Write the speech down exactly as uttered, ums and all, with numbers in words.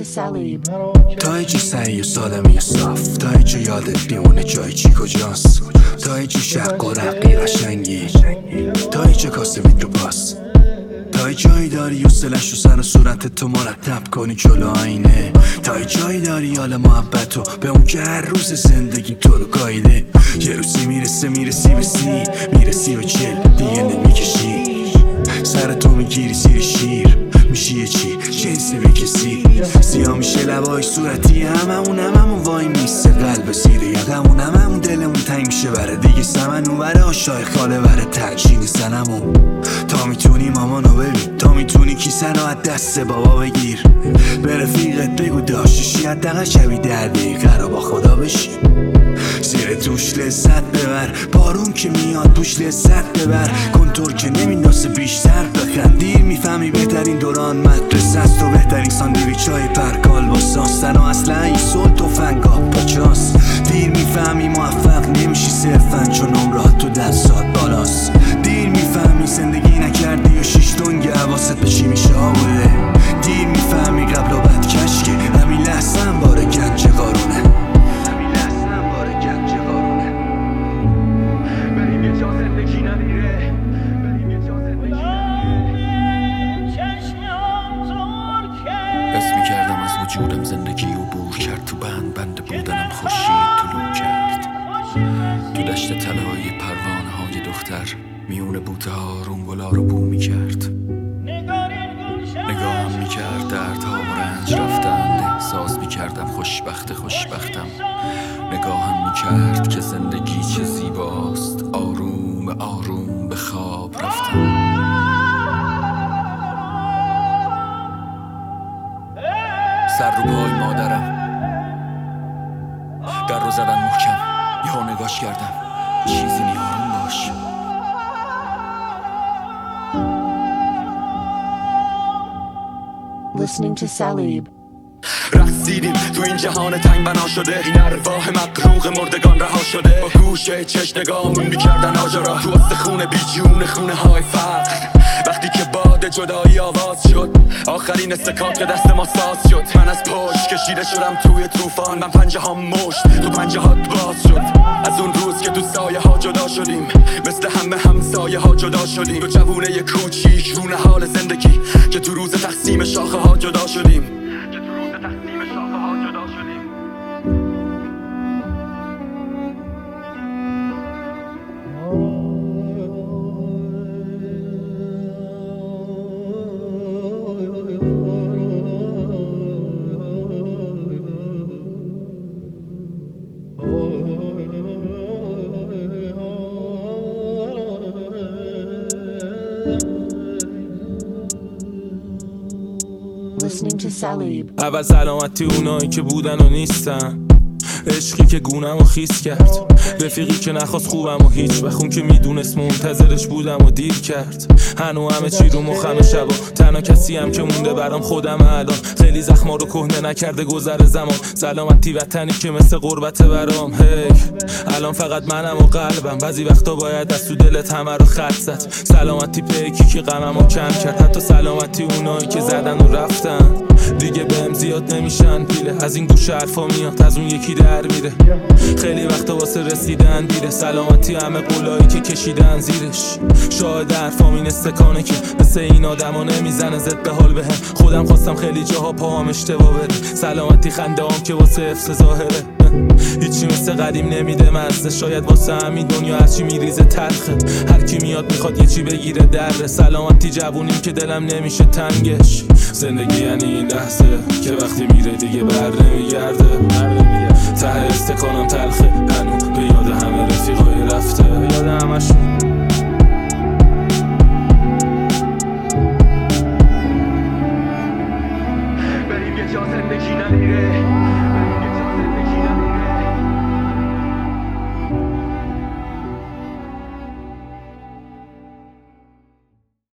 to Salib. تا چی سعی و سالمی و صاف، تا چی یادت بیمونه جای چی کجاست، تا چی شق و رقی قشنگی، تا چه کاسه میترو پاس، تا جایی داری و سلش و سر و صورت تو مرتب کنی جلو آینه، تا جایی داری حال محبتو به اون که هر روز زندگی تو رو گایده. یه روزی میرسه میرسی به سی، میرسی به چل دیگه نمیکشی، سر تو میگیری زیر شیر، میشی یه چی جنس به کسی، سیاه میشه لبای صورتی هممون هممون وای میسته قلب زیر یقمون، هممون دلمون تنگ میشه بره دیگه سمن اون بره آشای خاله بره تنشین سنمون. تا میتونی مامانو ببین، تا میتونی کیسه رو از دست بابا بگیر، به رفیقت بگو داشتشی حداقل شبی در دقیقه رو با خدا بشی، زیر توش لذت ببر، بارون که میاد توش لذت ببر، کنتور که نمیندازه بیشتر بخند، دیر میفهمی بهترین دوران مدرسه است و بهترین ساندویچ های پرکال با ساستن و اصلا این سول توفنگ ها پاچاست، دیر میفهمی موفق نمیشی صرفا چون عمرات تو دستات بالاست، دیر میفهمی زندگی نکردی و شیش دنگ حواست به چی میشه آبوده، دیر میفهمی قبل و بعد کشکه همین لحظه هم باره گنج قارونه. وجودم زندگی عبور کرد، تو بند بند بودنم خورشید طلوع کرد، تو دشت طلایی پروانه های دختر میون بوته ها رونگلا رو بو میکرد، نگاهم میکرد دردها و رنج رفتند، احساس میکردم خوشبخت خوشبختم، نگاهم میکرد که زندگی چه زیباست، آروم آروم به خواب رفتم. سر رو پای مادرم در رو زدن محکم، یهو نگاش کردم چیزی نی آروم باش. Listening to Salib. رقصیدیم تو این جهان تنگ بنا شده، این ارواح مقروق مردگان رها شده، با گوشه چش نگاهمون میکردن آجرا، تو وسط خونه بی جون خونه های فقر، وقتی که باد جدایی آواز شد، آخرین استکان که دست ما ساز شد، من از پشت کشیده شدم توی طوفان، من پنجه ها مشت تو پنجه هات باز شد، از اون روز که تو سایه ها جدا شدیم، مثل همه همسایه ها جدا شدیم، دو جوونه ی کوچیک رونه حال زندگی که تو روز تقسیم شاخه ها جدا شدیم. Listening to Salib. اول سلامتی اونایی که بودن و نیستن، عشقی که گونم و خیس کرد، رفیقی که نخواست خوبم و هیچ بخون که میدونست منتظرش بودم و دیر کرد، هنو همه چی رو مخم و شبا، تنها کسی هم که مونده برام خودم الان، خیلی زخما رو کهنه نکرده گذر زمان، سلامتی وطنی که مثل غربت برام، هی الان فقط منم و قلبم، بعضی وقتا باید از تو دلت همه رو خط زد، سلامتی پیکی که غمم رو کم کرد، حتی سلامتی اونایی که زدن و رفتن دیگه بهم زیاد نمیشن پیله، از این گوش حرفا میاد از اون یکی در میره، خیلی وقتا واسه رسیدن دیره، سلامتی همه قولایی که کشیدن زیرش، شاید حرفام این استکانه که مثل این آدما نمیزنه زد به حال بهم، خودم خواستم خیلی جاها پاهم اشتباه بره، سلامتی خنده هم که واسه حفظ ظاهره، هیچی مثل قدیم نمیده مزه، شاید واسه همین دنیا هرچی میریزه تلخه، هر کی میاد میخواد یه چی بگیره دره، سلامتی جوونیم که دلم نمیشه تنگش، زندگی یعنی این لحظه که وقتی میره دیگه بر نمیگرده.